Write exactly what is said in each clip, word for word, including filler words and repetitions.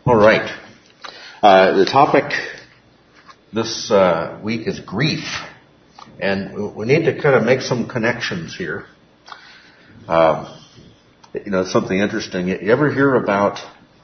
All right. Uh, the topic this uh, week is grief. And we need to kind of make some connections here. Um, you know, something interesting. You ever hear about,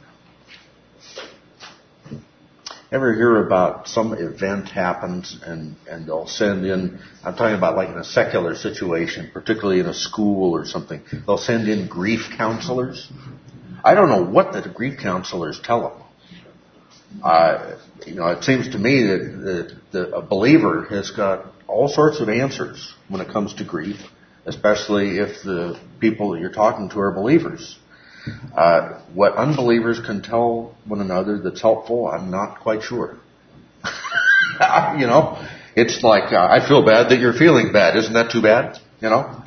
ever hear about some event happens and, and they'll send in, I'm talking about like in a secular situation, particularly in a school or something, they'll send in grief counselors. I don't know what the grief counselors tell them. Uh, you know, it seems to me that, that, that a believer has got all sorts of answers when it comes to grief, especially if the people that you're talking to are believers. Uh, what unbelievers can tell one another that's helpful, I'm not quite sure. You know, it's like, uh, I feel bad that you're feeling bad. Isn't that too bad? You know?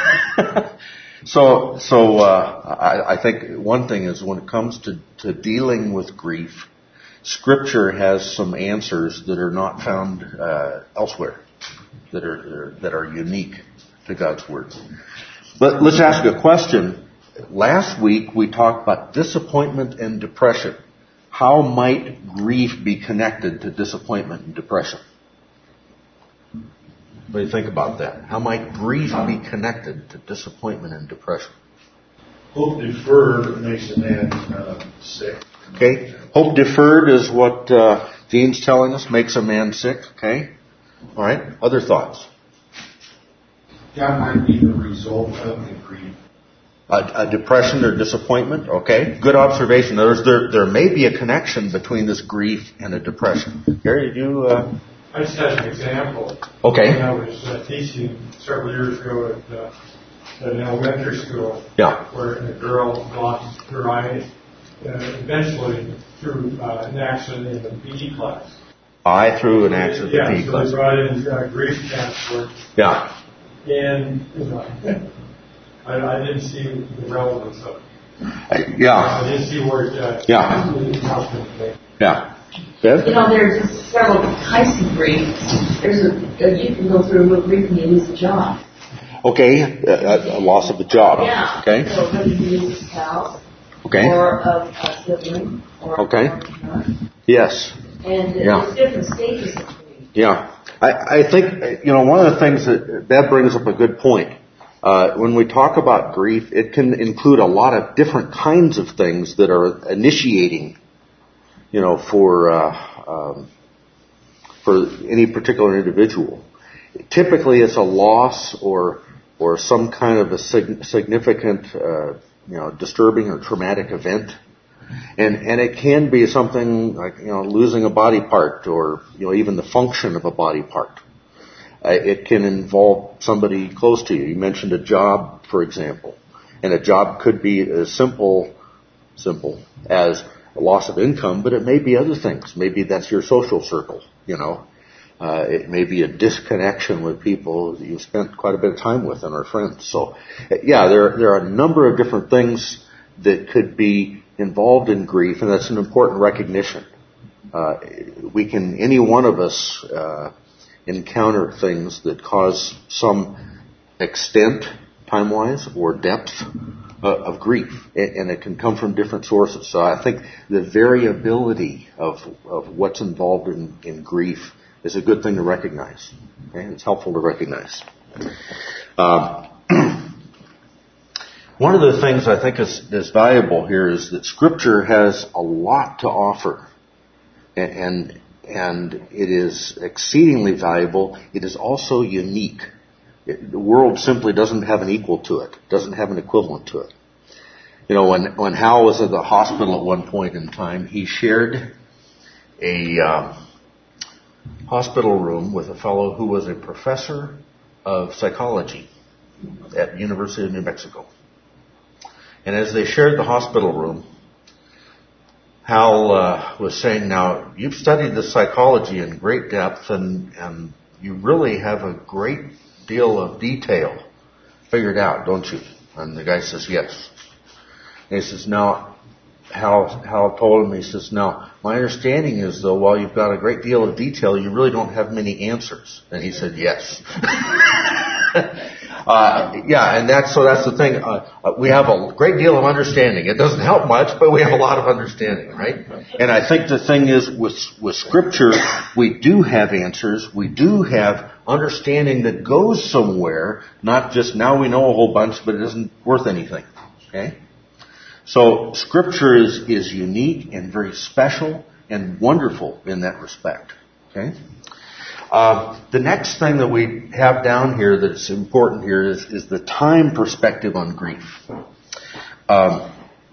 so, so, uh, I, I think one thing is when it comes to, to dealing with grief, Scripture has some answers that are not found, uh, elsewhere. That are that are unique to God's Word. But let's ask a question. Last week we talked about disappointment and depression. How might grief be connected to disappointment and depression? What do you think about that? How might grief be connected to disappointment and depression? Hope deferred makes a man uh, sick. Okay. Hope deferred is what uh, Gene's telling us makes a man sick. Okay. All right. Other thoughts? That might be the result of the grief. A, a depression or disappointment. Okay. Good observation. There's, there there may be a connection between this grief and a depression. Gary, did you? Uh... I just had an example. Okay. When I was uh, teaching several years ago at, uh, at an elementary school. Yeah. Where a girl lost her eye uh, eventually through uh, an accident in the P E class. I through an accident yeah, in P E so class. they brought in uh, grief counselor. Yeah. And you know, I, I didn't see the relevance of it. I, yeah. I didn't see where it. Uh, yeah. Yeah. Bev? You know, there's several types of grief. There's a, a you can go through a grief when you lose a job. Okay, a, a loss of a job. Yeah. Okay. So whether you lose a spouse. Okay. Or a, a sibling. Or okay. A parent. Yes. And yeah. there's different stages of grief. Yeah. I, I think, you know, one of the things that, that brings up a good point. Uh, when we talk about grief, it can include a lot of different kinds of things that are initiating, you know, for, uh, um, for any particular individual. Typically it's a loss or, or some kind of a sig- significant, uh, you know, disturbing or traumatic event. And, and it can be something like, you know, losing a body part or, you know, even the function of a body part. Uh, it can involve somebody close to you. You mentioned a job, for example. And a job could be as simple, simple as a loss of income, but it may be other things. Maybe that's your social circle, you know. Uh, it may be a disconnection with people that you've spent quite a bit of time with and are friends. So, yeah, there, there are a number of different things that could be involved in grief, and that's an important recognition. Uh, we can, any one of us, uh, encounter things that cause some extent, time-wise, or depth uh, of grief, and it can come from different sources. So I think the variability of, of what's involved in, in grief is a good thing to recognize. Okay? It's helpful to recognize. Um, One of the things I think is, is valuable here is that Scripture has a lot to offer, and and it is exceedingly valuable. It is also unique. It, the world simply doesn't have an equal to it, doesn't have an equivalent to it. You know, when when Hal was at the hospital at one point in time, he shared a uh, hospital room with a fellow who was a professor of psychology at the University of New Mexico. And as they shared the hospital room, Hal uh, was saying, now, you've studied the psychology in great depth, and, and you really have a great deal of detail figured out, don't you? And the guy says, yes. And he says, now, Hal, Hal told him, he says, now, my understanding is, though, while you've got a great deal of detail, you really don't have many answers. And he said, yes. Uh, yeah, and that's, so that's the thing. Uh, we have a great deal of understanding. It doesn't help much, but we have a lot of understanding, right? And I think the thing is, with, with Scripture, we do have answers. We do have understanding that goes somewhere, not just now we know a whole bunch, but it isn't worth anything. Okay? So Scripture is, is unique and very special and wonderful in that respect. Okay? Uh, the next thing that we have down here that's important here is, is the time perspective on grief. Um,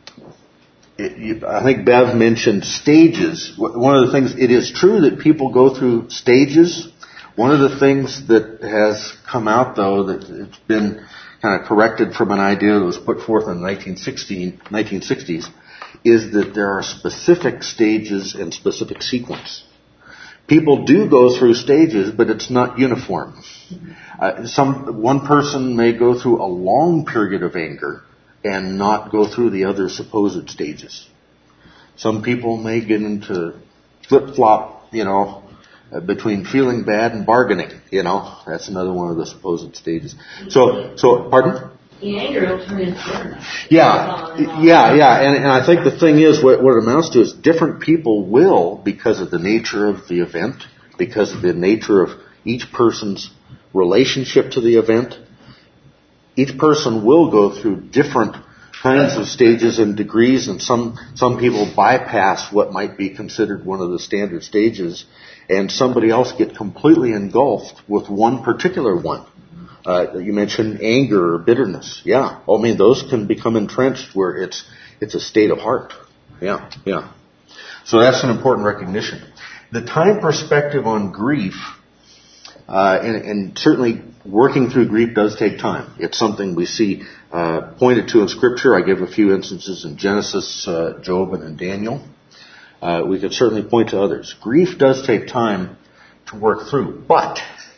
it, you, I think Bev mentioned stages. One of the things, it is true that people go through stages. One of the things that has come out, though, that it's been kind of corrected from an idea that was put forth in the nineteen sixties, is that there are specific stages and specific sequence. People do go through stages, but it's not uniform. Uh, some one person may go through a long period of anger and not go through the other supposed stages. Some people may get into flip-flop, you know, uh, between feeling bad and bargaining. You know, that's another one of the supposed stages. So, so pardon? The anger will turn into bitterness. Yeah, yeah, yeah. And, and I think the thing is, what, what it amounts to is different people will, because of the nature of the event, because of the nature of each person's relationship to the event, each person will go through different kinds of stages and degrees, and some, some people bypass what might be considered one of the standard stages, and somebody else get completely engulfed with one particular one. Uh, you mentioned anger or bitterness. Yeah. I mean, those can become entrenched where it's, it's a state of heart. Yeah. Yeah. So that's an important recognition. The time perspective on grief, uh, and, and certainly working through grief does take time. It's something we see, uh, pointed to in Scripture. I give a few instances in Genesis, uh, Job, and in Daniel. Uh, we could certainly point to others. Grief does take time to work through, but,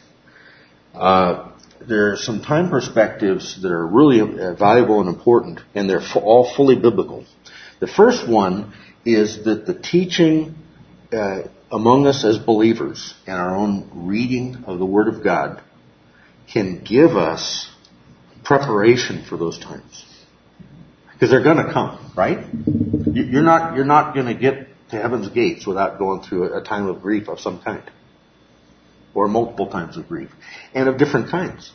uh, there are some time perspectives that are really valuable and important, and they're all fully biblical. The first one is that the teaching uh, among us as believers and our own reading of the Word of God can give us preparation for those times. Because they're going to come, right? You're not, you're not going to get to heaven's gates without going through a time of grief of some kind. Or multiple times of grief. And of different kinds.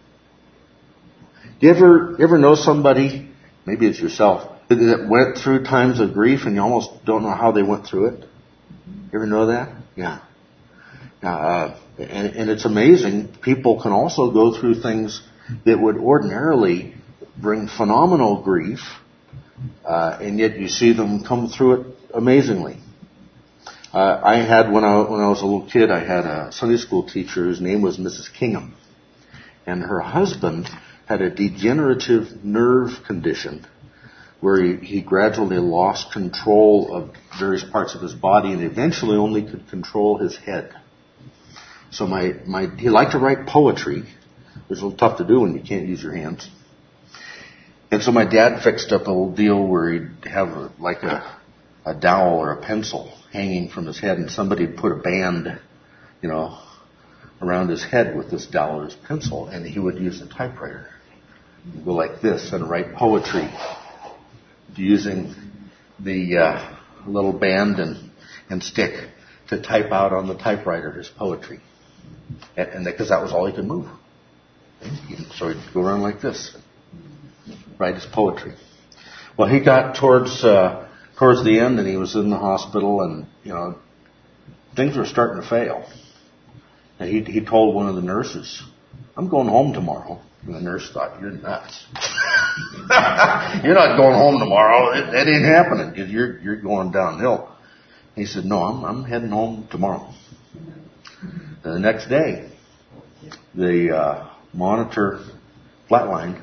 Do you ever, you ever know somebody, maybe it's yourself, that went through times of grief and you almost don't know how they went through it? You ever know that? Yeah. Uh, and, and it's amazing. People can also go through things that would ordinarily bring phenomenal grief, uh, and yet you see them come through it amazingly. Uh, I had, when I, when I was a little kid, I had a Sunday school teacher whose name was Missus Kingham. And her husband had a degenerative nerve condition where he, he gradually lost control of various parts of his body and eventually only could control his head. So my, my, he liked to write poetry, which is a little tough to do when you can't use your hands. And so my dad fixed up a little deal where he'd have a, like a, a dowel or a pencil hanging from his head, and somebody had put a band, you know, around his head with this dowel or his pencil, and he would use a typewriter. He'd go like this and write poetry using the uh, little band and, and stick to type out on the typewriter his poetry. And, and because that was all he could move. So he'd go around like this, write his poetry. Well, he got towards uh, towards the end, and he was in the hospital, and you know things were starting to fail. And he he told one of the nurses, "I'm going home tomorrow." And the nurse thought, "You're nuts. You're not going home tomorrow. It, that ain't happening because you're you're going downhill." He said, "No, I'm I'm heading home tomorrow." And the next day, the uh, monitor flatlined.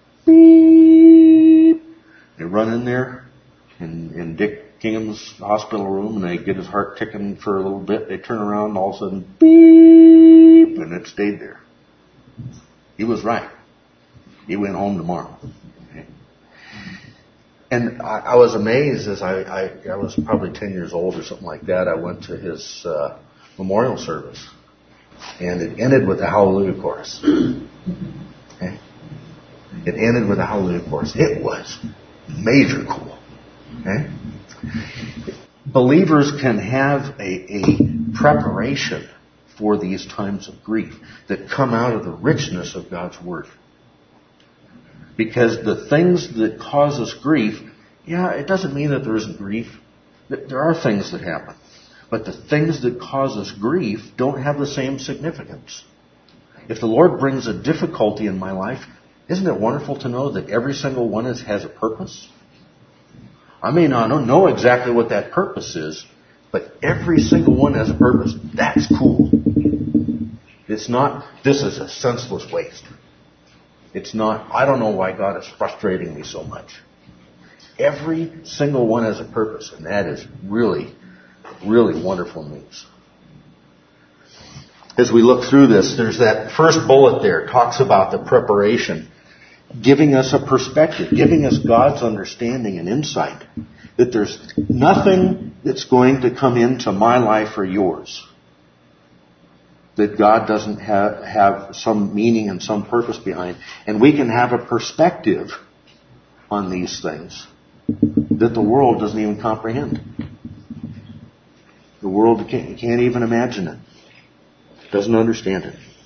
Beep. They run in there in, in Dick Kingham's hospital room, and they get his heart ticking for a little bit. They turn around, and all of a sudden, beep, and it stayed there. He was right. He went home tomorrow. Okay. And I, I was amazed as I, I, I was probably ten years old or something like that. I went to his uh, memorial service, and it ended with the Hallelujah chorus. Okay? It ended with a hallelujah chorus. It was major cool. Okay? Believers can have a, a preparation for these times of grief that come out of the richness of God's Word. Because the things that cause us grief, yeah, it doesn't mean that there isn't grief. There are things that happen. But the things that cause us grief don't have the same significance. If the Lord brings a difficulty in my life, isn't it wonderful to know that every single one is, has a purpose? I may not know exactly what that purpose is, but every single one has a purpose. That's cool. It's not, this is a senseless waste. It's not, I don't know why God is frustrating me so much. Every single one has a purpose, and that is really, really wonderful news. As we look through this, there's that first bullet there, talks about the preparation, giving us a perspective, giving us God's understanding and insight, that there's nothing that's going to come into my life or yours that God doesn't have, have some meaning and some purpose behind. And we can have a perspective on these things that the world doesn't even comprehend. The world can't, can't even imagine it. Doesn't understand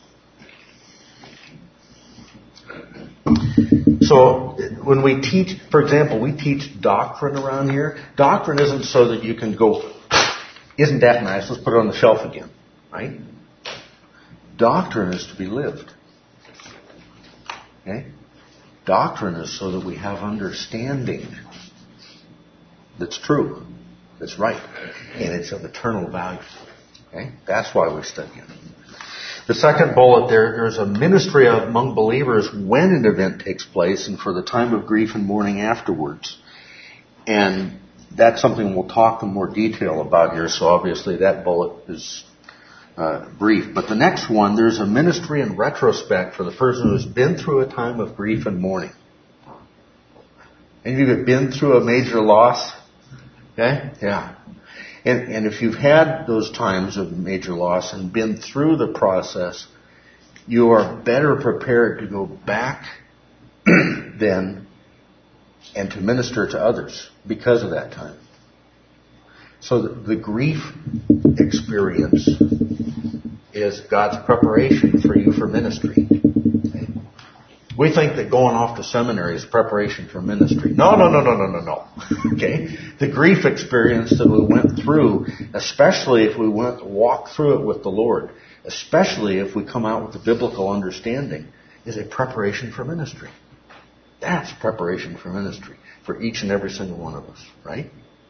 it. So when we teach, for example, we teach doctrine around here. Doctrine isn't so that you can go, isn't that nice? Let's put it on the shelf again, right? Doctrine is to be lived. Okay? Doctrine is so that we have understanding that's true, that's right, and it's of eternal value. Okay? That's why we study it. The second bullet there, there's a ministry among believers when an event takes place and for the time of grief and mourning afterwards. And that's something we'll talk in more detail about here, so obviously that bullet is uh, brief. But the next one, there's a ministry in retrospect for the person who's been through a time of grief and mourning. Any of you have been through a major loss? Okay? Yeah. And, and if you've had those times of major loss and been through the process, you are better prepared to go back then and to minister to others because of that time. So the, the grief experience is God's preparation for you for ministry. We think that going off to seminary is preparation for ministry. No, no, no, no, no, no, no. Okay? The grief experience that we went through, especially if we went walk through it with the Lord, especially if we come out with a biblical understanding, is a preparation for ministry. That's preparation for ministry for each and every single one of us, right?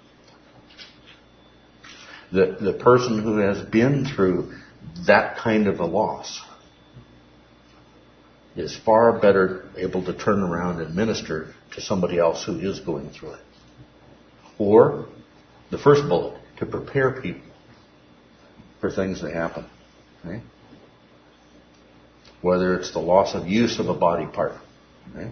The, the person who has been through that kind of a loss is far better able to turn around and minister to somebody else who is going through it. Or, the first bullet, to prepare people for things that happen. Okay? Whether it's the loss of use of a body part. Okay?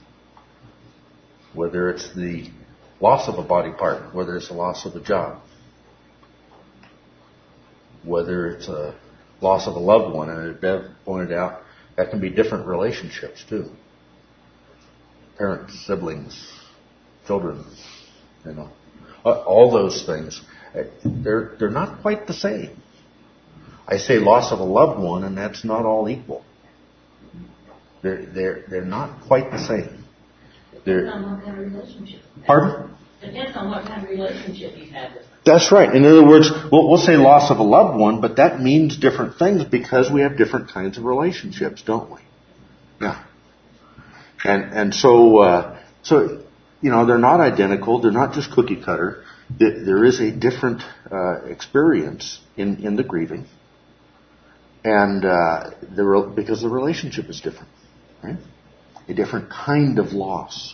Whether it's the loss of a body part. Whether it's the loss of a job. Whether it's a loss of a loved one. And as Bev pointed out, that can be different relationships too. Parents, siblings, children, you know. All those things, they're, they're not quite the same. I say loss of a loved one, and that's not all equal. They're, they're, they're not quite the same. They're, Depends on what kind of relationship. Pardon? Depends on what kind of relationship you've had with them. That's right. In other words, we'll, we'll say loss of a loved one, but that means different things because we have different kinds of relationships, don't we? Yeah. And and so uh, so you know they're not identical. They're not just cookie cutter. There is a different uh, experience in, in the grieving, and uh, the because the relationship is different, right? A different kind of loss.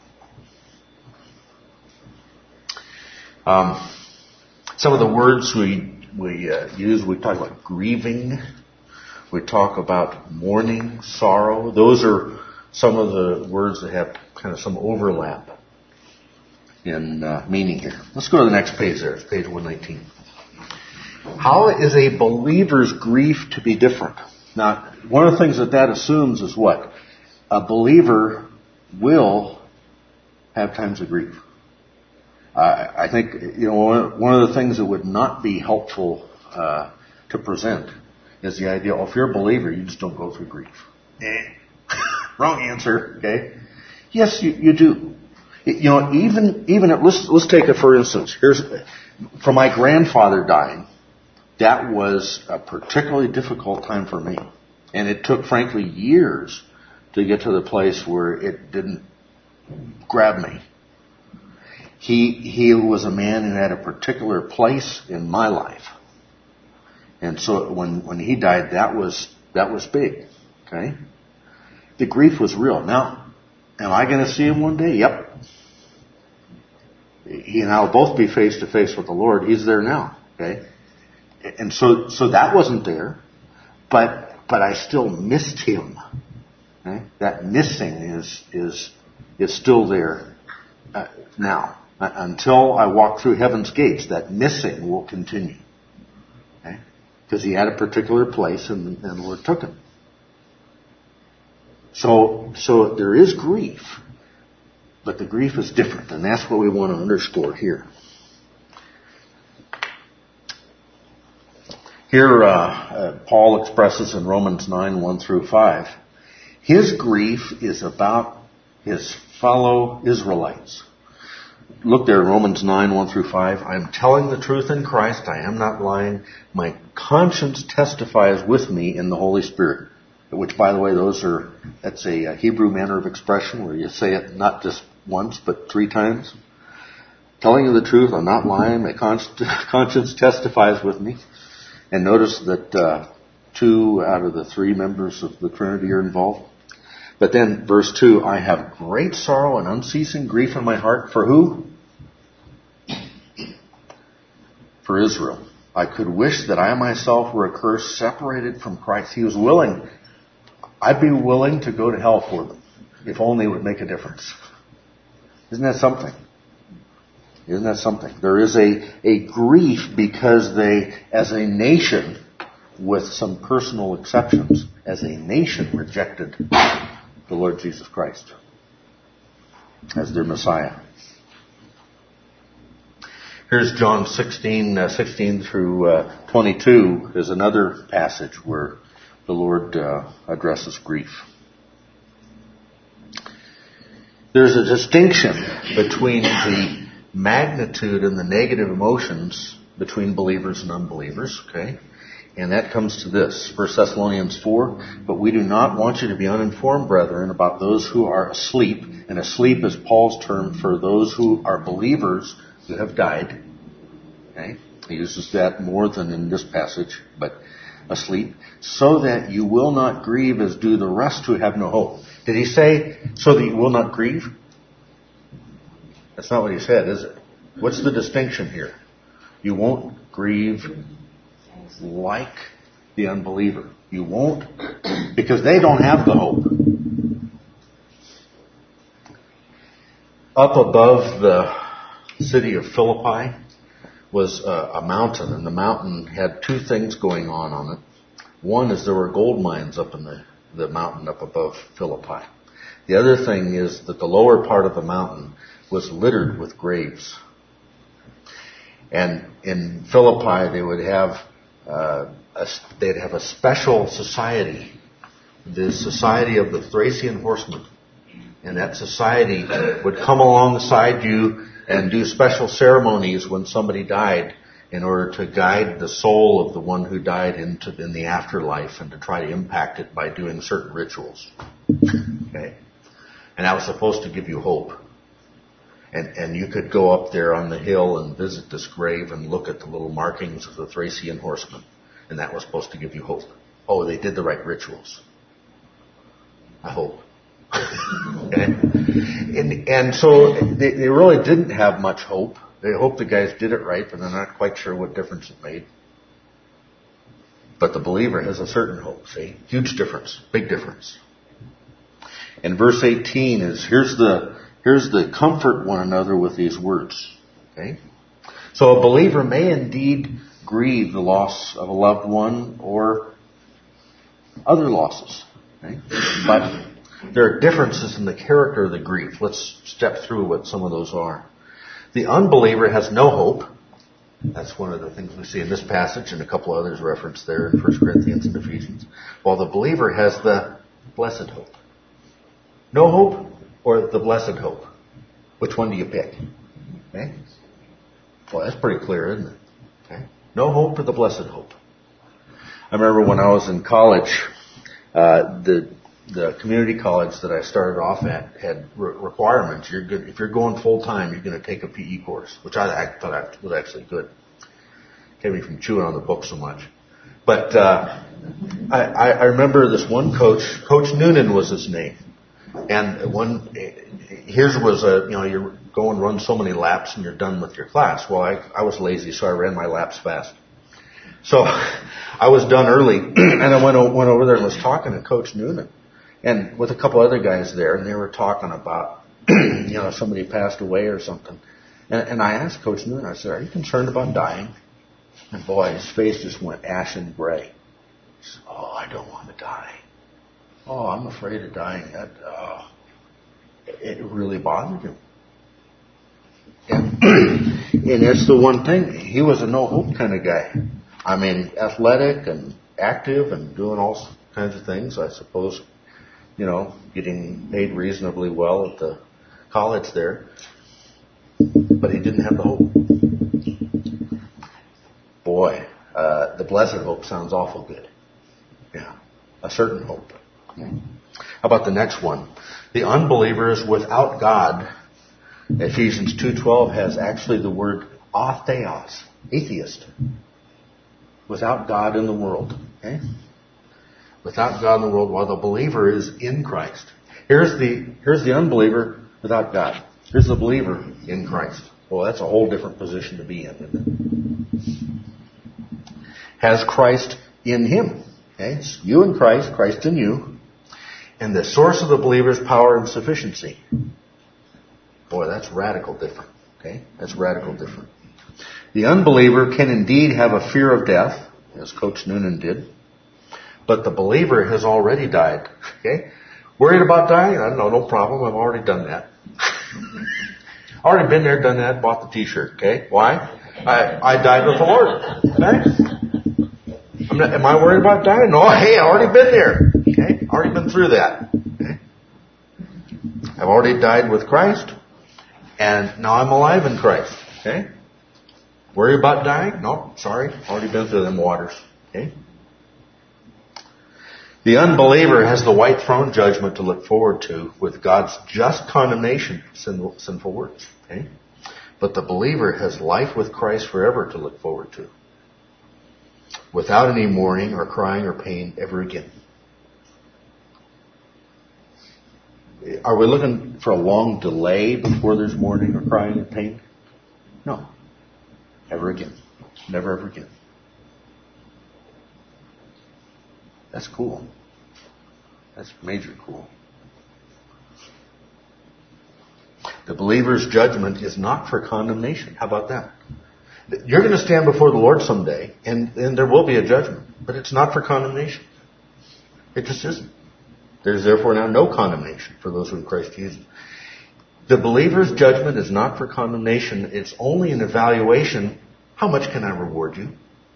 Um, some of the words we we uh, use, we talk about grieving, we talk about mourning, sorrow. Those are some of the words that have kind of some overlap in uh, meaning here. Let's go to the next page there. It's page one nineteen. How is a believer's grief to be different? Now, one of the things that that assumes is what? a believer will have times of grief. Uh, I think, you know, one of the things that would not be helpful uh, to present is the idea, oh, if you're a believer, you just don't go through grief. Eh. Wrong answer, okay? Yes, you, you do. You know, even, even, at, let's, let's take it for instance. Here's, for my grandfather dying, that was a particularly difficult time for me. And it took, frankly, years to get to the place where it didn't grab me. He, he was a man who had a particular place in my life. And so when, when he died, that was, that was big. Okay? The grief was real. Now, am I going to see him one day? Yep. He and I will both be face to face with the Lord. He's there now. Okay? And so, so that wasn't there, but, but I still missed him. Okay? That missing is, is, is still there uh, now. Uh, until I walk through heaven's gates, that missing will continue. Okay? Because he had a particular place and, and the Lord took him. So, so there is grief, but the grief is different, and that's what we want to underscore here. Here, uh, uh, Paul expresses in Romans nine, one through five, his grief is about his fellow Israelites. Look there, Romans nine, one through five. I am telling the truth in Christ. I am not lying. My conscience testifies with me in the Holy Spirit. Which, by the way, those are, that's a Hebrew manner of expression where you say it not just once, but three times. Telling you the truth, I'm not lying. My conscience testifies with me. And notice that uh, two out of the three members of the Trinity are involved. But then, verse two, I have great sorrow and unceasing grief in my heart. For who? For Israel. I could wish that I myself were accursed, separated from Christ. He was willing. I'd be willing to go to hell for them, if only it would make a difference. Isn't that something? Isn't that something? There is a, a grief because they, as a nation, with some personal exceptions, as a nation rejected the Lord Jesus Christ as their Messiah. Here's John sixteen, uh, sixteen through uh, twenty-two. There's another passage where the Lord uh, addresses grief. There's a distinction between the magnitude and the negative emotions between believers and unbelievers, okay? And that comes to this, First Thessalonians four, but we do not want you to be uninformed, brethren, about those who are asleep. And asleep is Paul's term for those who are believers who have died. Okay? He uses that more than in this passage, but asleep, so that you will not grieve as do the rest who have no hope. Did he say, so that you will not grieve? That's not what he said, is it? What's the distinction here? You won't grieve like the unbeliever. You won't, because they don't have the hope. Up above the city of Philippi was a, a mountain, and the mountain had two things going on on it. One is there were gold mines up in the, the mountain up above Philippi. The other thing is that the lower part of the mountain was littered with graves. And in Philippi, they would have uh, a, they'd have a special society, the Society of the Thracian Horsemen. And that society would come alongside you and do special ceremonies when somebody died in order to guide the soul of the one who died into in the afterlife and to try to impact it by doing certain rituals. Okay? And that was supposed to give you hope. And, and you could go up there on the hill and visit this grave and look at the little markings of the Thracian horsemen. And that was supposed to give you hope. Oh, they did the right rituals. I hope. Okay? And, and so they, they really didn't have much hope. They hoped the guys did it right, but they're not quite sure what difference it made. But the believer has a certain hope, see? Huge difference. Big difference. And verse eighteen is, here's the, here's the comfort one another with these words. Okay? So a believer may indeed grieve the loss of a loved one or other losses. Okay? But There are differences in the character of the grief. Let's step through what some of those are. The unbeliever has no hope. That's one of the things we see in this passage and a couple others referenced there in First Corinthians and Ephesians. While the believer has the blessed hope. No hope or the blessed hope? Which one do you pick? Okay? Well, that's pretty clear, isn't it? Okay? No hope or the blessed hope. I remember when I was in college, uh, the the community college that I started off at had re- requirements. You're good, if you're going full time, you're going to take a P E course, which I, I thought was actually good. Kept me from chewing on the book so much. But uh, I, I remember this one coach, Coach Noonan was his name, and one his was a you know you go and run so many laps and you're done with your class. Well, I, I was lazy, so I ran my laps fast. So I was done early, and I went went over there and was talking to Coach Noonan. And with a couple other guys there, and they were talking about, you know, somebody passed away or something. And, and I asked Coach Noonan, I said, are you concerned about dying? And boy, his face just went ashen gray. He said, oh, I don't want to die. Oh, I'm afraid of dying. That, uh, it really bothered him. And, and it's the one thing, he was a no-hope kind of guy. I mean, athletic and active and doing all kinds of things, I suppose. You know, getting paid reasonably well at the college there. But he didn't have the hope. Boy, uh, the blessed hope sounds awful good. Yeah, a certain hope. How about the next one? The unbeliever is without God. Ephesians two twelve has actually the word atheos, atheist. Without God in the world. Okay? Without God in the world, while the believer is in Christ. Here's the here's the unbeliever without God. Here's the believer in Christ. Well, that's a whole different position to be in, isn't it? Has Christ in him. Okay? It's you in Christ, Christ in you. And the source of the believer's power and sufficiency. Boy, that's radical different. Okay? That's radical different. The unbeliever can indeed have a fear of death, as Coach Noonan did. But the believer has already died. Okay? Worried about dying? I don't know, no problem. I've already done that. Already been there, done that, bought the t-shirt. Okay? Why? I, I died with the Lord. Okay? I'm not, am I worried about dying? No, hey, I've already been there. Okay? Already been through that. Okay? I've already died with Christ. And now I'm alive in Christ. Okay? Worry about dying? No, sorry. Already been through them waters. Okay? The unbeliever has the white throne judgment to look forward to with God's just condemnation of sinful, sinful works. Okay? But the believer has life with Christ forever to look forward to. Without any mourning or crying or pain ever again. Are we looking for a long delay before there's mourning or crying and pain? No. Ever again. Never ever again. That's cool. That's major cool. The believer's judgment is not for condemnation. How about that? You're going to stand before the Lord someday, and, and there will be a judgment. But it's not for condemnation. It just isn't. There's therefore now no condemnation for those who are in Christ Jesus. The believer's judgment is not for condemnation. It's only an evaluation. How much can I reward you?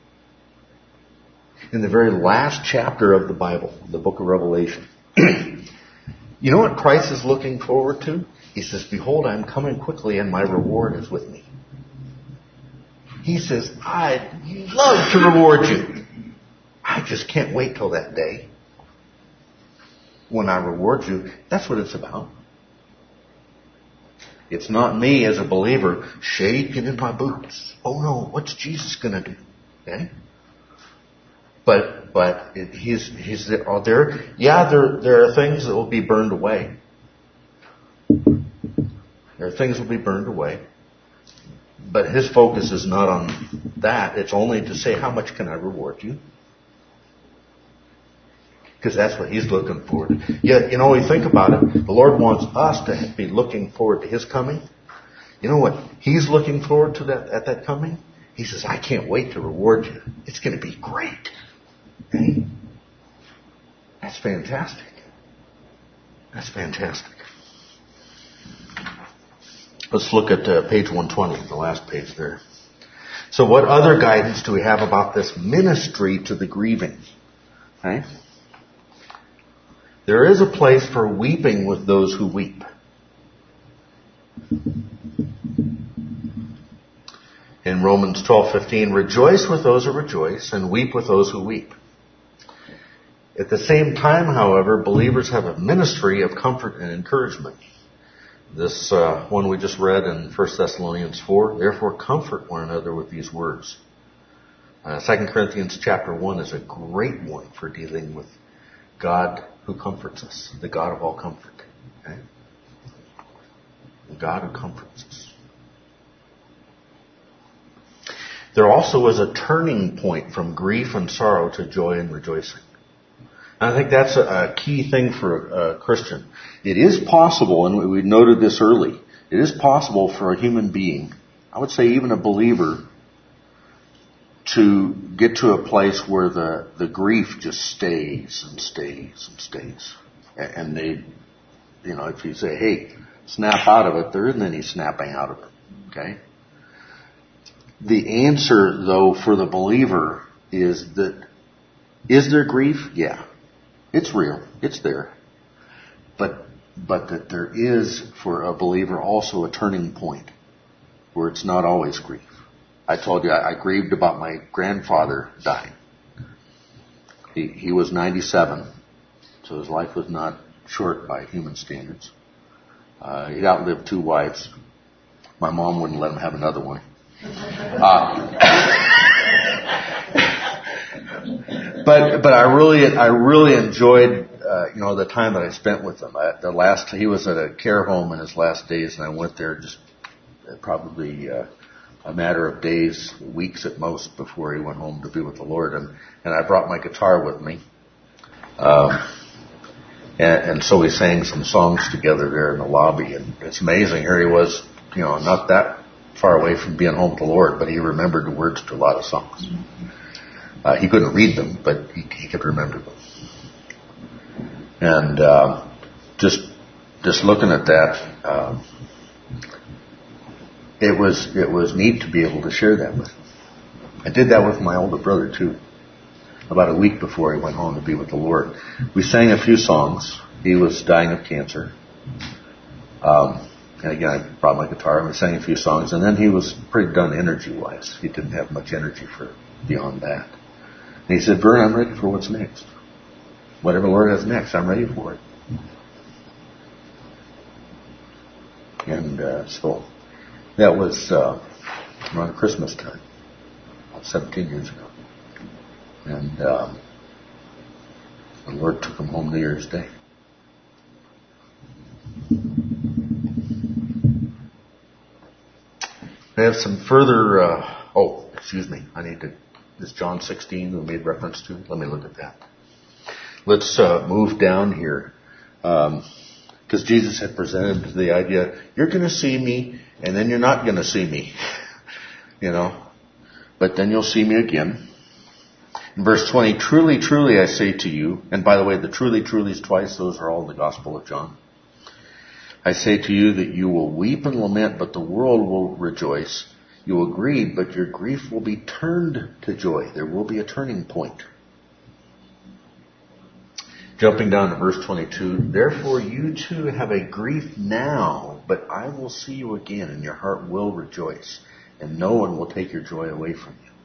In the very last chapter of the Bible, the book of Revelation, you know what Christ is looking forward to? He says, behold, I am coming quickly and my reward is with me. He says, I'd love to reward you. I just can't wait till that day when I reward you. That's what it's about. It's not me as a believer shaking in my boots. Oh no, what's Jesus going to do? Okay? But but it, he's he's there. Are there? Yeah, there there are things that will be burned away. There are things that will be burned away. But his focus is not on that. It's only to say, how much can I reward you? Because that's what he's looking forward to. Yeah, you know, when you think about it, the Lord wants us to be looking forward to his coming. You know what he's looking forward to that at that coming? He says, I can't wait to reward you. It's going to be great. Okay? That's fantastic. That's fantastic. Let's look at uh, page one twenty, the last page there. So what other guidance do we have about this ministry to the grieving? Okay. There is a place for weeping with those who weep. In Romans twelve fifteen, rejoice with those who rejoice and weep with those who weep. At the same time, however, believers have a ministry of comfort and encouragement. This uh, one we just read in First Thessalonians four, therefore comfort one another with these words. Uh, Second Corinthians chapter one is a great one for dealing with God who comforts us, the God of all comfort. Okay? The God who comforts us. There also is a turning point from grief and sorrow to joy and rejoicing. And I think that's a, a key thing for a, a Christian. It is possible, and we noted this early, it is possible for a human being, I would say even a believer, to get to a place where the, the grief just stays and stays and stays. And they, you know, if you say, hey, snap out of it, there isn't any snapping out of it. Okay? The answer, though, for the believer is that, is there grief? Yeah. It's real. It's there. But, but that there is, for a believer, also a turning point where it's not always grief. I told you I, I grieved about my grandfather dying. He, he was ninety-seven, so his life was not short by human standards. Uh, he outlived two wives. My mom wouldn't let him have another one. Uh, but but I really I really enjoyed uh, you know the time that I spent with him. I, the last he was at a care home in his last days, and I went there just probably uh, a matter of days, weeks at most, before he went home to be with the Lord. And and I brought my guitar with me, um, and, and so we sang some songs together there in the lobby. And it's amazing. Here he was, you know, not that far away from being home with the Lord, but he remembered the words to a lot of songs. Uh, he couldn't read them, but he, he could remember them. And uh, just just looking at that, uh, it was it was neat to be able to share that with him. I did that with my older brother too. About a week before he went home to be with the Lord, we sang a few songs. He was dying of cancer. Um, And again, I brought my guitar and we sang a few songs, and then he was pretty done energy-wise. He didn't have much energy for beyond that. And he said, Vern, I'm ready for what's next. Whatever the Lord has next, I'm ready for it. And uh, so that was uh, around Christmas time, about seventeen years ago. And um, the Lord took him home New Year's Day. I have some further, uh, oh, excuse me, I need to, this John sixteen we made reference to, let me look at that. Let's uh, move down here, because um, Jesus had presented the idea, you're going to see me, and then you're not going to see me, you know, but then you'll see me again. In verse twenty, truly, truly I say to you, and by the way, the truly, truly's twice, those are all in the Gospel of John. I say to you that you will weep and lament, but the world will rejoice. You will grieve, but your grief will be turned to joy. There will be a turning point. Jumping down to verse twenty-two, therefore you too have a grief now, but I will see you again, and your heart will rejoice, and no one will take your joy away from you.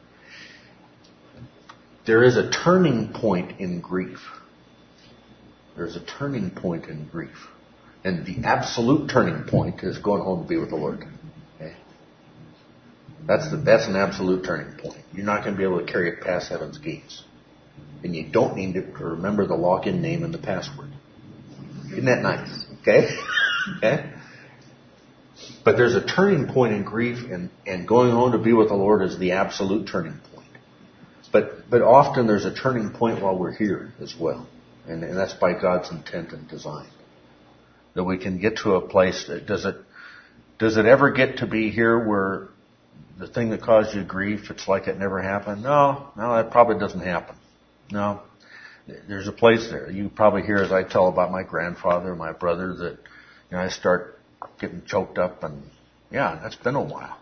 There is a turning point in grief. There's a turning point in grief. And the absolute turning point is going home to be with the Lord. Okay? That's the, that's an absolute turning point. You're not going to be able to carry it past heaven's gates. And you don't need to remember the login name and the password. Isn't that nice? Okay? Okay? But there's a turning point in grief, and, and going home to be with the Lord is the absolute turning point. But but often there's a turning point while we're here as well. And, and that's by God's intent and design. That we can get to a place that, does it, does it ever get to be here where the thing that caused you grief, it's like it never happened? No, no, that probably doesn't happen. No. there's a place there. You probably hear as I tell about my grandfather, my brother, that you know I start getting choked up, and yeah, that's been a while.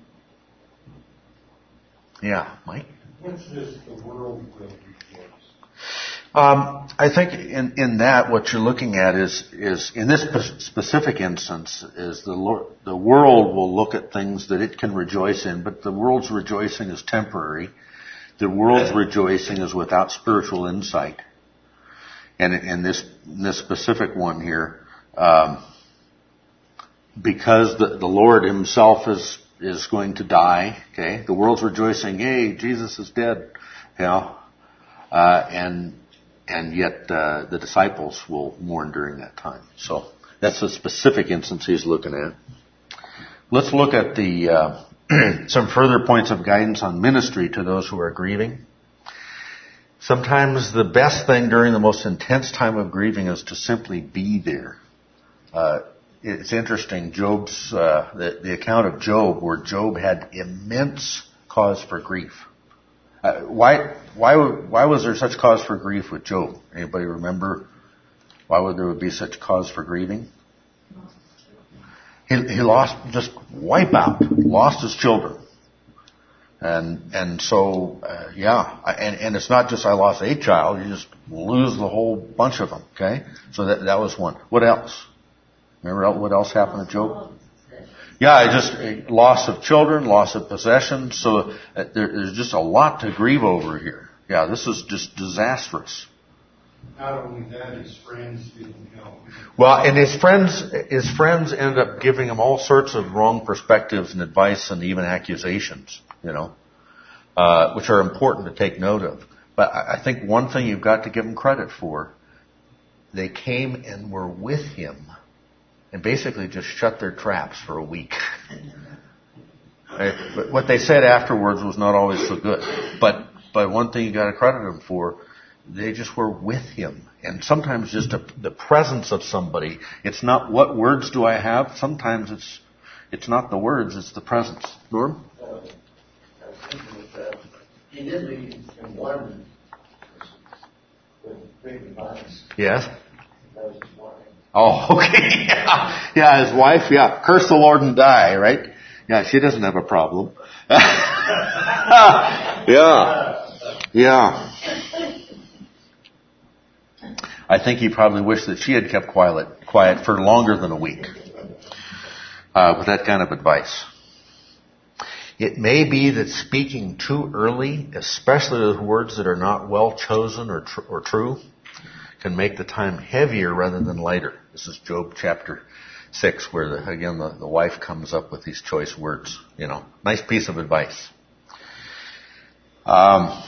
Yeah, Mike? What's this, the world will rejoice? Um, I think in, in that what you're looking at is, is in this specific instance, is the Lord, the world will look at things that it can rejoice in, but the world's rejoicing is temporary. The world's rejoicing is without spiritual insight. And in this, in this specific one here, um, because the, the Lord himself is is going to die, okay? The world's rejoicing, hey, Jesus is dead, you know, uh, and and yet uh, the disciples will mourn during that time. So that's a specific instance he's looking at. Let's look at the uh, some further points of guidance on ministry to those who are grieving. Sometimes the best thing during the most intense time of grieving is to simply be there. Uh, It's interesting, Job's, uh, the, the account of Job, where Job had immense cause for grief. Uh, why, why, why was there such cause for grief with Job? Anybody remember why would there would be such cause for grieving? He, he lost, just wipe out, lost his children. And, and so, uh, yeah, and, and it's not just I lost a child, you just lose the whole bunch of them, okay? So that, that was one. What else? Remember what else happened to Job? Yeah, just a loss of children, loss of possessions. So there, there's just a lot to grieve over here. Yeah, this is just disastrous. Not only that, his friends didn't help. Well, and his friends, his friends end up giving him all sorts of wrong perspectives and advice and even accusations, you know, uh, which are important to take note of. But I think one thing you've got to give them credit for, they came and were with him. And basically just shut their traps for a week. Right? But what they said afterwards was not always so good. But but one thing you got to credit them for, they just were with him. And sometimes just a, the presence of somebody. It's not what words do I have. Sometimes it's it's not the words. It's the presence. Norm? Uh, I was thinking that uh, he did leave in one with great advice. Yes. That was his wife. Oh, okay. Yeah. Yeah, his wife, yeah. Curse the Lord and die, right? Yeah, she doesn't have a problem. Yeah. Yeah. I think he probably wished that she had kept quiet, quiet for longer than a week, uh, with that kind of advice. It may be that speaking too early, especially with words that are not well chosen or, tr- or true, can make the time heavier rather than lighter. This is Job chapter six, where the, again the, the wife comes up with these choice words. You know, nice piece of advice. Um,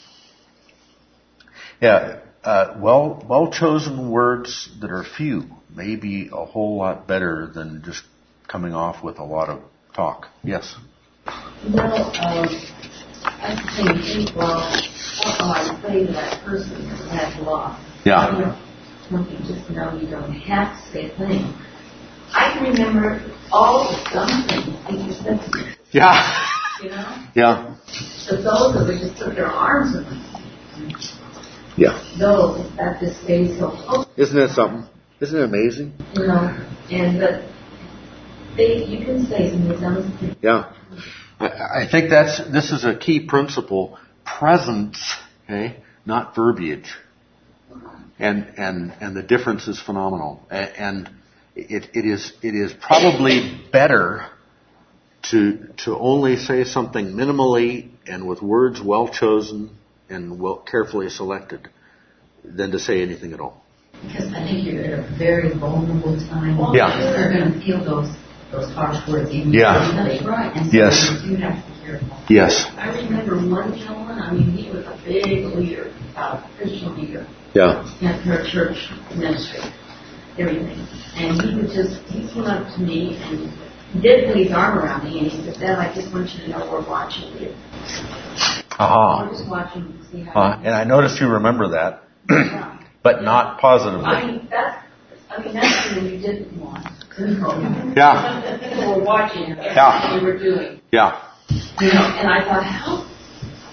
yeah, uh, well, well chosen words that are few may be a whole lot better than just coming off with a lot of talk. Yes. Well, um, I can think, well, what am I saying to that person who has lost? Yeah. You know, something just know you don't have to say a thing. I can remember all the dumb things they just said to me. Yeah. You know? Yeah. But those that would just put their arms around me. Yeah. Those that just stay so close. Isn't it something? Isn't it amazing? You know, and but they, you can say some of the dumbest things. Yeah. I, I think that's, this is a key principle. Presence, okay, not verbiage. And, and, and the difference is phenomenal. And it, it is, it is probably better to, to only say something minimally and with words well chosen and well, carefully selected than to say anything at all. Because I think you're at a very vulnerable time. Yeah. You're going to feel those those harsh words. Even Yeah. That's right. And so Yes. you have to be careful. Yes. I remember one gentleman, I mean, he was a big leader, a Christian leader. Yeah. In her church ministry, everything. And he would just, he came up to me and he did put his arm around me and he said, Dad, I just want you to know we're watching you. Uh-huh. We're just watching to see how Uh, and I noticed you remember that, yeah. but not positively. I mean, that's, I mean, that's when you didn't want. Yeah. People were watching everything Yeah. we were doing. Yeah. You know, and I thought, how,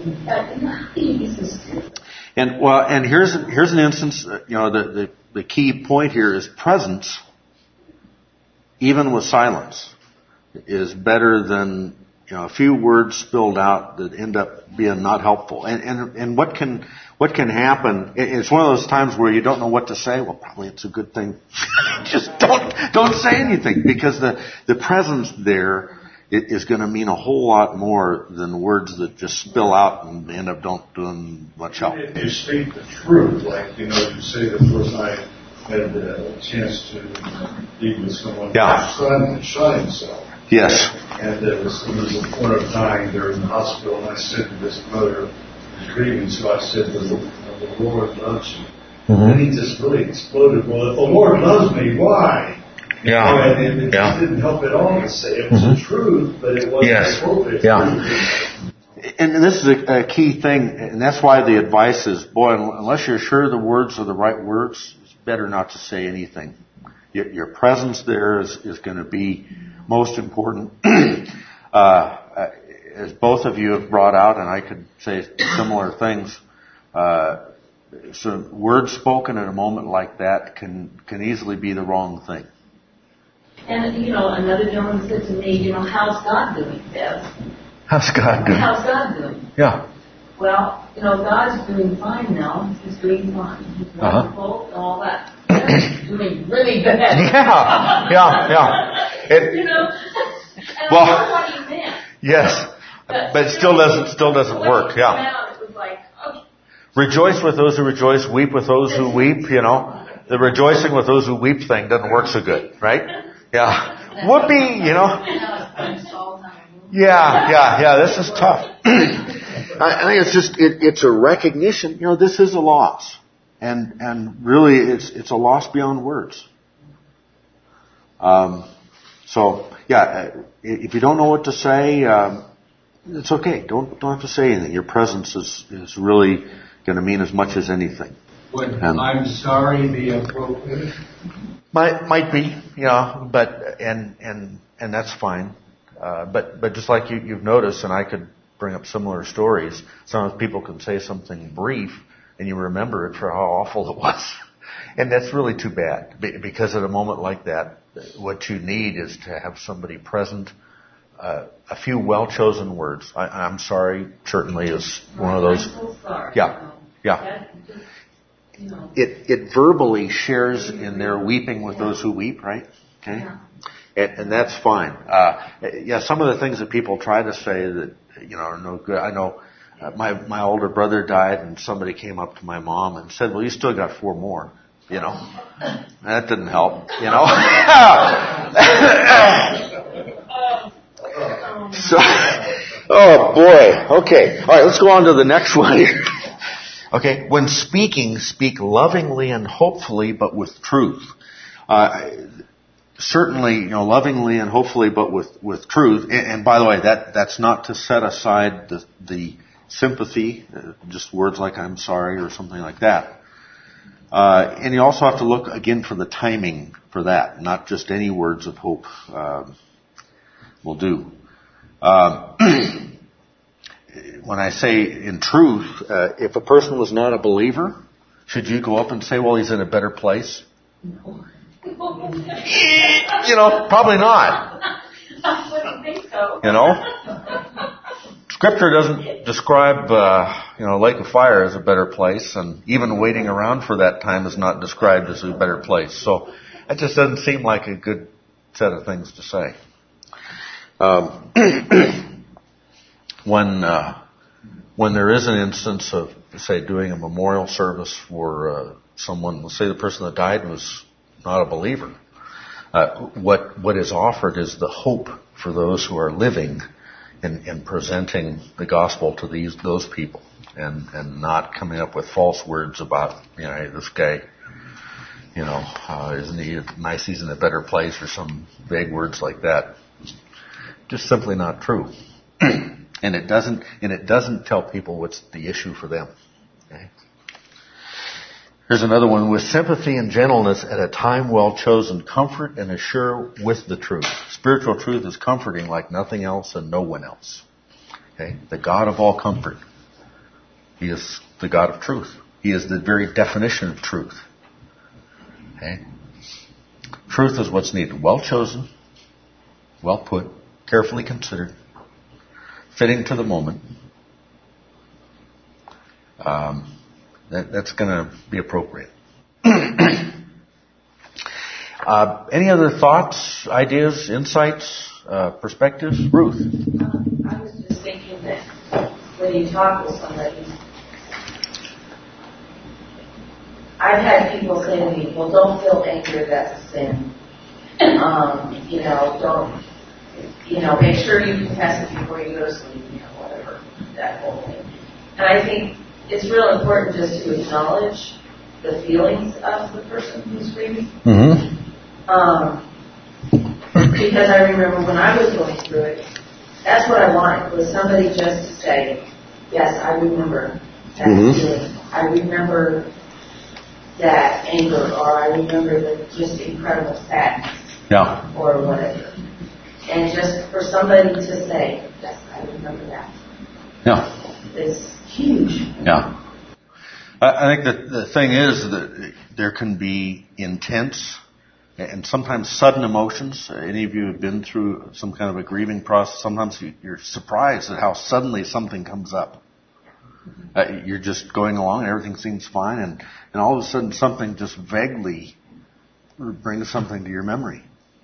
Uh, how can you be so stupid? And well, and here's here's an instance. You know, the the, the key point here is presence, even with silence, is better than, you know, a few words spilled out that end up being not helpful. And and and what can what can happen? It's one of those times where you don't know what to say. Well, probably it's a good thing. Just don't don't say anything, because the the presence there is going to mean a whole lot more than words that just spill out and end up don't doing much help. If you state the truth, like, you know, you say the first night I had a chance to be with someone, Yeah. whose son had shot himself. Yes. And there was, there was a point of dying there in the hospital, and I said to this mother, who's grieving, so I said, the, the Lord loves you. Mm-hmm. And he just really exploded, well, if the Lord loves me, why? Yeah. And it, it Yeah. didn't help at all to say it was Mm-hmm. the truth, but it wasn't Yes. appropriate. Yeah. And this is a, a key thing, and that's why the advice is, boy, unless you're sure the words are the right words, it's better not to say anything. Your, your presence there is, is going to be most important. uh, as both of you have brought out, and I could say similar things, uh, so words spoken in a moment like that can, can easily be the wrong thing. And, you know, another gentleman said to me, you know, how's God doing, Bev? How's God doing? How's God doing? Yeah. Well, you know, God's doing fine now. He's doing fine. He's Uh-huh. wonderful and all that. He's doing really good. Yeah, yeah, yeah. It- you know, and Well, I know what he meant. Yes. But it still doesn't, still doesn't When work, he yeah. came out, it was like, okay. Rejoice with those who rejoice, weep with those who weep, you know. The rejoicing with those who weep thing doesn't work so good, right? Yeah. Whoopee, you know. Yeah, yeah, yeah, this is tough. I think it's just, it, it's a recognition, you know, this is a loss. And, and really it's, it's a loss beyond words. Um, so, yeah, if you don't know what to say, um, it's okay. Don't, don't have to say anything. Your presence is, is really going to mean as much as anything. Would And- I'm sorry be appropriate? Might might be, yeah, but and and and that's fine. Uh, but but just like you, you've noticed, and I could bring up similar stories. Sometimes people can say something brief, and you remember it for how awful it was, and that's really too bad. Because at a moment like that, what you need is to have somebody present. Uh, a few well-chosen words. I, I'm sorry, certainly is one of those. I'm so sorry. Yeah, yeah. That just, you know. It it verbally shares in their weeping with those who weep, right? Okay, Yeah. and, and that's fine. Uh, yeah, some of the things that people try to say that, you know, are no good. I know uh, my my older brother died, and somebody came up to my mom and said, "Well, you still got four more." You know, that didn't help. You know. So, oh boy. Okay. All right. Let's go on to the next one here. Okay. When speaking, speak lovingly and hopefully, but with truth. Uh, certainly, you know, lovingly and hopefully, but with, with truth. And, and by the way, that, that's not to set aside the, the sympathy, uh, just words like I'm sorry or something like that. Uh, and you also have to look again for the timing for that, not just any words of hope, uh, will do. Um, when I say in truth, uh, if a person was not a believer, should you go up and say, well, he's in a better place? No. You know, probably not. I wouldn't think so. You know? Scripture doesn't describe, uh, you know, lake of fire as a better place, and even waiting around for that time is not described as a better place. So that just doesn't seem like a good set of things to say. Um, when uh, when there is an instance of, say, doing a memorial service for uh, someone, let's say the person that died was not a believer, uh, what what is offered is the hope for those who are living in, in presenting the gospel to these those people, and, and not coming up with false words about, you know, hey, this guy, you know, uh, isn't he nice? He's in a better place, or some vague words like that. Just simply not true. And it doesn't, and it doesn't tell people what's the issue for them. Okay? Here's another one. With sympathy and gentleness at a time well chosen, comfort and assure with the truth. Spiritual truth is comforting like nothing else and no one else. Okay? The God of all comfort He is the God of truth. He is the very definition of truth. Okay? Truth is what's needed. Well chosen, well put, carefully considered, fitting to the moment. Um, that, that's going to be appropriate. uh, any other thoughts, ideas, insights, uh, perspectives? Ruth? Um, I was just thinking that when you talk with somebody, I've had people say to me, well, don't feel anger, that's a sin. Um, you know, don't, you know, make sure you confess it before you go to sleep, you know, whatever, that whole thing. And I think it's real important just to acknowledge the feelings of the person who's grieving. Mm-hmm. Um, because I remember when I was going through it, that's what I wanted, was somebody just to say, yes, I remember that Mm-hmm. feeling. I remember that anger, or I remember the just incredible sadness, Yeah. or whatever. And just for somebody to say, yes, I remember that, Yeah. is huge. Yeah. I I think that the thing is that there can be intense and sometimes sudden emotions. Any of you have been through some kind of a grieving process, sometimes you- you're surprised at how suddenly something comes up. Uh, you're just going along and everything seems fine, and, and all of a sudden something just vaguely brings something to your memory.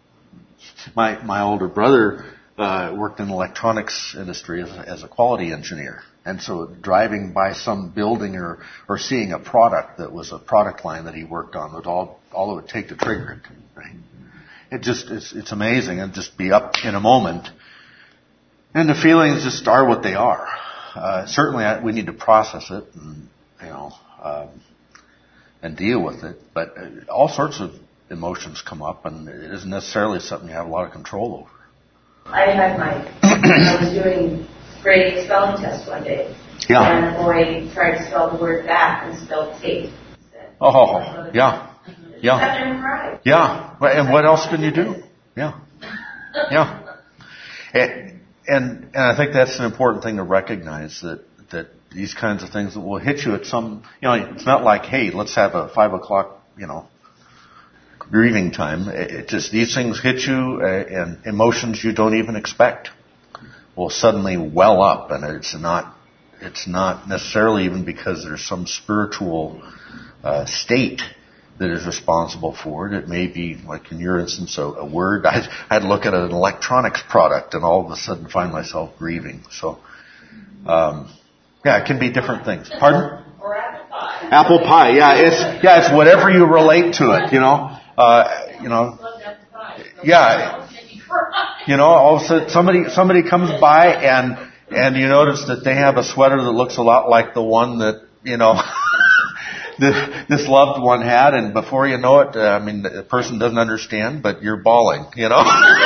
My my older brother uh, worked in the electronics industry as a, as a quality engineer, and so driving by some building or, or seeing a product that was a product line that he worked on was all all it would take to trigger it. Right? It just it's it's amazing, and just be up in a moment, and the feelings just are what they are. Uh, certainly, I, we need to process it, and you know, um, and deal with it. But uh, all sorts of emotions come up, and it isn't necessarily something you have a lot of control over. I had my, I was doing grading spelling test one day, Yeah. and a boy tried to spell the word bath and spelled tape. instead. Oh, yeah, Sat yeah, there and cried. yeah. Well, and what else can you do? Yeah, yeah. And, and and I think that's an important thing to recognize, that that these kinds of things will hit you at some. You know, it's not like, hey, let's have a five o'clock, you know, grieving time. It just, these things hit you, uh, and emotions you don't even expect will suddenly well up, and it's not it's not necessarily even because there's some spiritual uh, state that is responsible for it. It may be, like in your instance, a, a word. I'd, I'd look at an electronics product and all of a sudden find myself grieving. So, um, yeah, it can be different things. Pardon? Or apple pie. Apple pie, yeah, it's yeah, it's whatever you relate to it, you know. Uh, you know, yeah, you know, all of a sudden somebody somebody comes by and and you notice that they have a sweater that looks a lot like the one that, you know, this, this loved one had, and before you know it, uh, I mean, the person doesn't understand, but you're bawling, you know.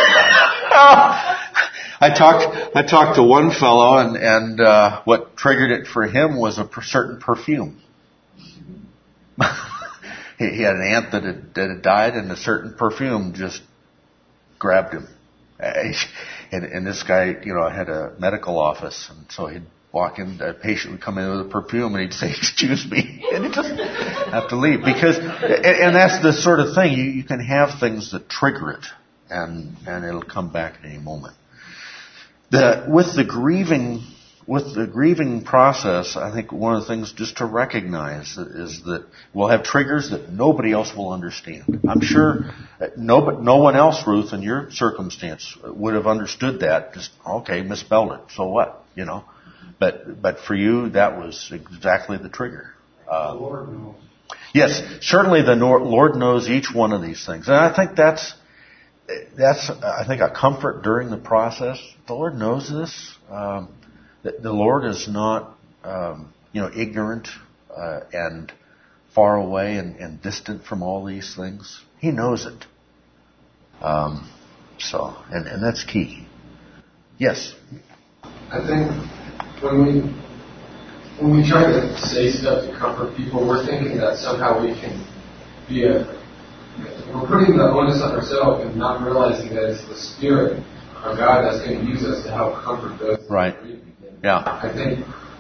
I talked I talked to one fellow, and and uh, what triggered it for him was a per- certain perfume. he, he had an aunt that had, that had died, and a certain perfume just grabbed him. And, and this guy, you know, had a medical office, and so he'd walk in, a patient would come in with a perfume, and he'd say, "Excuse me," and he'd just have to leave, because, and, and that's the sort of thing, you, you can have things that trigger it, and and it'll come back at any moment. The, with the grieving, with the grieving process, I think one of the things just to recognize is that we'll have triggers that nobody else will understand. I'm sure no, no one else, Ruth, in your circumstance would have understood that. Just, okay, misspelled it, so what, you know? But but for you, that was exactly the trigger. Uh, The Lord knows. Yes, certainly the Lord knows each one of these things, and I think that's that's I think a comfort during the process. The Lord knows this. Um, the, the Lord is not um, you know ignorant uh, and far away and, and distant from all these things. He knows it. Um, so and and that's key. Yes. I think when we when we try to say stuff to comfort people, we're thinking that somehow we can be a we're putting the onus on ourselves and not realizing that it's the Spirit of God that's going to use us to help comfort those. Right. Yeah. I think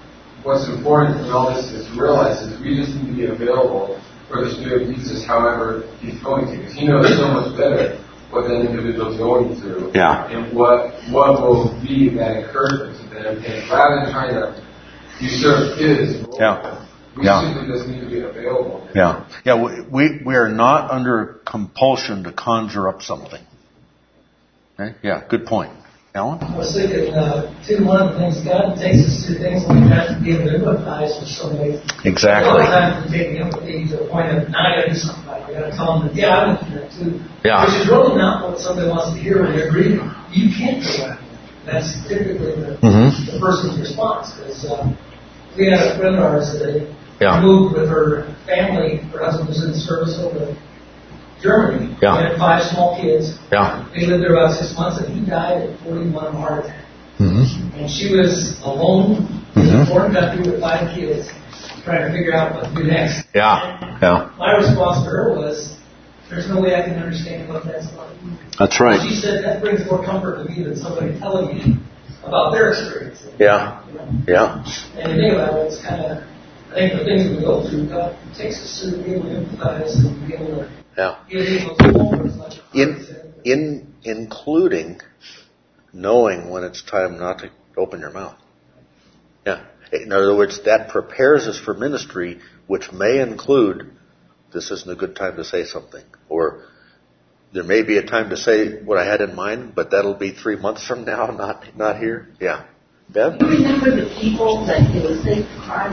what's important in all this is to realize is we just need to be available for the Spirit leads us however He's going to. Because He knows so much better what that individual's going through. Yeah. And what what will be that encouragement to them. And rather than trying to usurp His role, Yeah. we Yeah. simply just need to be available. Yeah. Yeah. We, we are not under compulsion to conjure up something. Okay? Yeah. Good point. Alan? I was thinking, uh, too, one of the things God takes us through things like that to be able to empathize with somebody. Exactly. A lot of times we take empathy to the point of, now I gotta do something about it. I gotta tell them that, yeah, I went through that too. Yeah. Which is really not what somebody wants to hear when they're grieving. You can't do that. That's typically the, Mm-hmm. the person's response. Because uh, we had a friend of ours that Yeah. moved with her family. Her husband was in service over in Germany. Yeah. They had five small kids. Yeah. They lived there about six months, and he died at forty-one of a heart attack. Mm-hmm. And she was alone in Mhm. a foreign country with five kids, trying to figure out what to do next. Yeah. Yeah. My response to her was, "There's no way I can understand what that's like." That's right. She said that brings more comfort to me than somebody telling me about their experience. Yeah. Yeah. And in any level, it's kind of, I think the things we go through, God takes us through to be able to empathize and be able to Yeah. give people comfort, like In, in, including knowing when it's time not to open your mouth. Yeah. In other words, that prepares us for ministry, which may include, this isn't a good time to say something, or there may be a time to say what I had in mind, but that'll be three months from now, not, not here. Yeah. Bev? You remember the people that it was safe to cry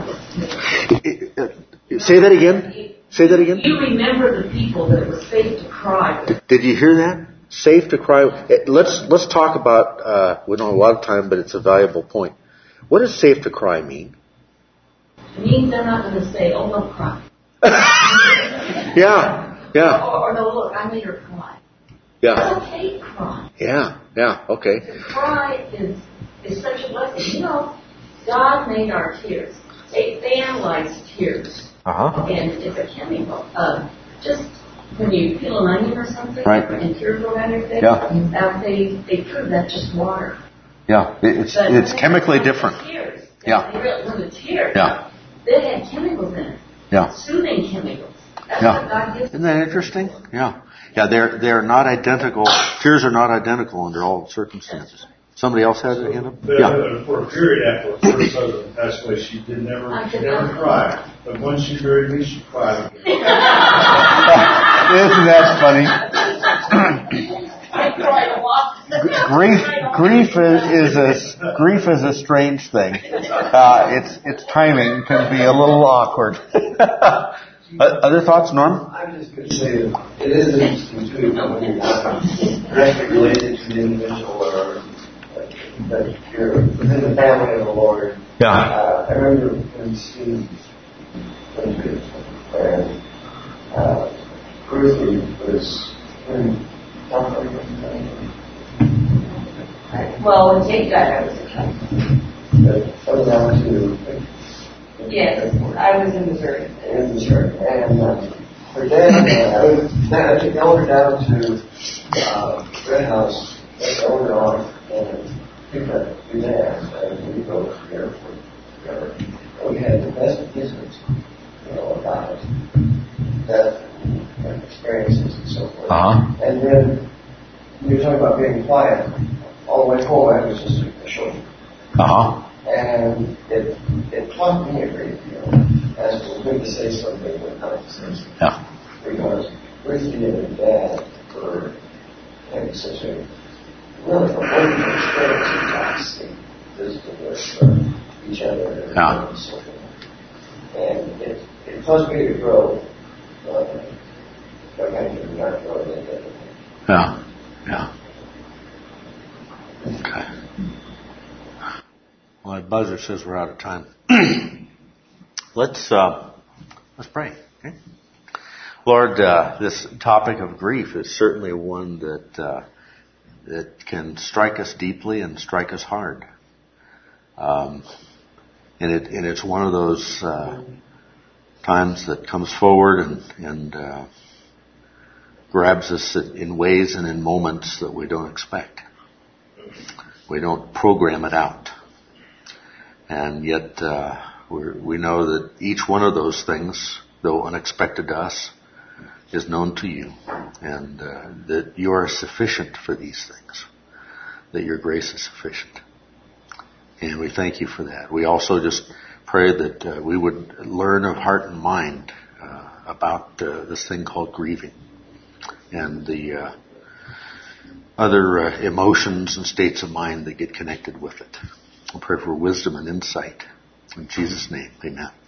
with? Say that again. Say that again. You remember the people that it was safe to cry with? Did you hear that? Safe to cry. Let's let's talk about. Uh, we don't have a lot of time, but it's a valuable point. What does safe to cry mean? It means they're not going to say, "Oh, no, cry." Yeah, yeah, Or, or no, look, I made her cry. yeah, It's okay to cry. yeah, yeah. Okay. To cry is is such a blessing. You know, God made our tears. They, they analyze tears. Uh huh. And it's a chemical. Uh, just when you peel an onion or something, Right. and tears roll down your face, Yeah. uh, they, they prove that's just water. Yeah, it's But it's when chemically when the different. Tears, Yeah. They really, when the tears, Yeah, they had chemicals in it. yeah, Soothing chemicals. That's Yeah. what God gives. Isn't that interesting? Yeah, yeah. They're they're not identical. Tears are not identical under all circumstances. Somebody else has a hand up? The, Yeah. For a period after her first husband passed away, she did never, she never cried. But once she buried me, she cried again. Isn't that funny? I cried a lot. Grief, grief is, is a grief is a strange thing. Uh, its its timing can be a little awkward. Other thoughts, Norm? I'm just going to say that it is interesting too when you're not directly related to the individual or but you're within the family of the Lord. Yeah. Uh, I remember when Steve went to and uh, Ruthie was in Well, when Jake died, I was a child. but I was down to Yes, I was in Missouri. in Missouri, and uh, her dad, uh, I was I took her down to uh, Red House, I told her off, and picked up your dad, and we go to the airport together. And we had the best visits, you know, about death and experiences and so forth. Uh-huh. And then we were talking about being quiet. All the way home, I was just a short. Uh-huh. And it it taught me a great deal as to when to say something, when not to say something. Yeah. Because Ruthie and her dad were having such a really a wonderful experience of talking, visiting with uh, each other and, Yeah. and so forth. And it it caused me to grow. Uh, like I did not grow in it. Yeah. Yeah. Okay. Well, that buzzer says we're out of time. let's uh, let's pray. Okay? Lord, uh, this topic of grief is certainly one that uh, that can strike us deeply and strike us hard. Um, and it and it's one of those uh, times that comes forward and and uh, grabs us in ways and in moments that we don't expect. We don't program it out. And yet, uh, we're, we know that each one of those things, though unexpected to us, is known to you, and uh, that you are sufficient for these things, that your grace is sufficient. And we thank you for that. We also just pray that uh, we would learn of heart and mind uh, about uh, this thing called grieving and the uh, other uh, emotions and states of mind that get connected with it. We pray for wisdom and insight. In Jesus' name, amen.